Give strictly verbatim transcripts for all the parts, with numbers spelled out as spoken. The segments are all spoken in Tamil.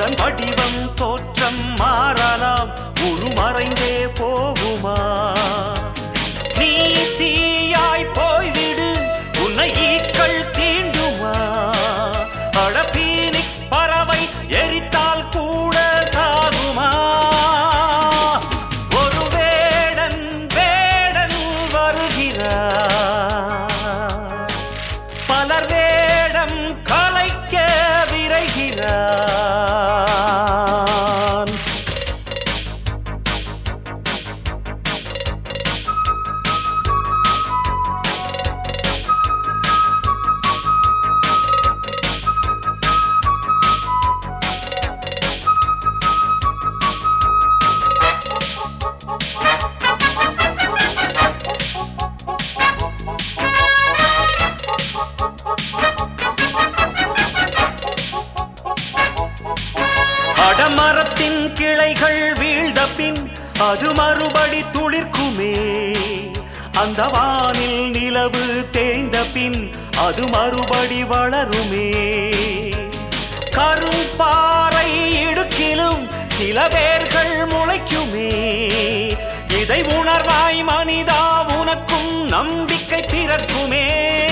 அதன் வடிவம் தோற்றம் மாறலாம், உருமறைந்தே போகுமா? நீ தீயாய் போய்விடு, உன்னை ஈக்கள் தீண்டுமா? அட பீனிக்ஸ் பறவை எரித்தால் கூட சாகுமா? ஒரு வேடன் வேடன் வருகிறார், பலர் வேடம் கலைக்க விரைகிறான். அடமரத்தின் கிளைகள் வீழ்ந்த பின் அது மறுபடி துளிர்க்குமே. அந்த வானில் நிலவு தேய்ந்த பின் அது மறுபடி வளருமே. கரும்பாறை இடுக்கிலும் சில வேர்கள் முளைக்குமே. இதை உணர்வாய் மனிதா, உனக்கும் நம்பிக்கை பிறக்குமே.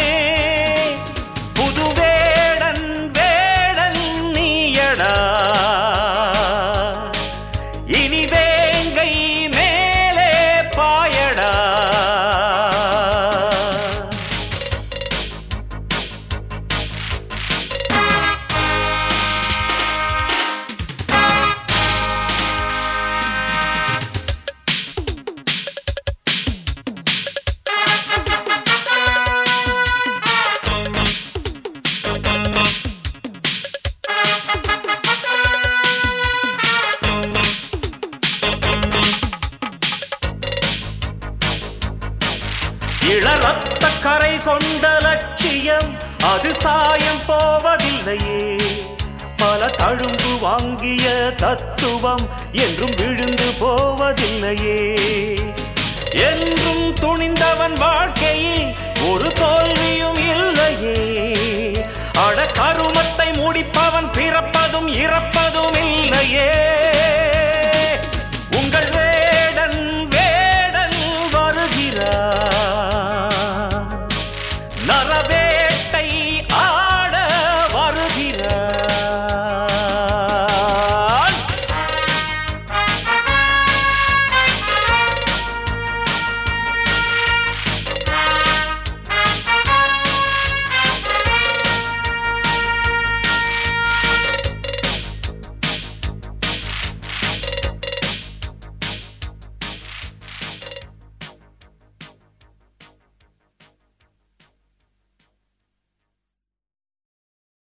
புது வேடன் வேடன் நீயடா, இனி வேங்கை மேலே பாயடா. இளரத்த கரை கொண்ட லட்சியம் அது சாயம் போவதில்லையே. பல தழும்பு வாங்கிய தத்துவம் என்றும் விழுந்து போவதில்லையே. என்றும் துணிந்தவன் வாழ்க்கையில் ஒரு தோல்வியும் இல்லையே. அட கருமத்தை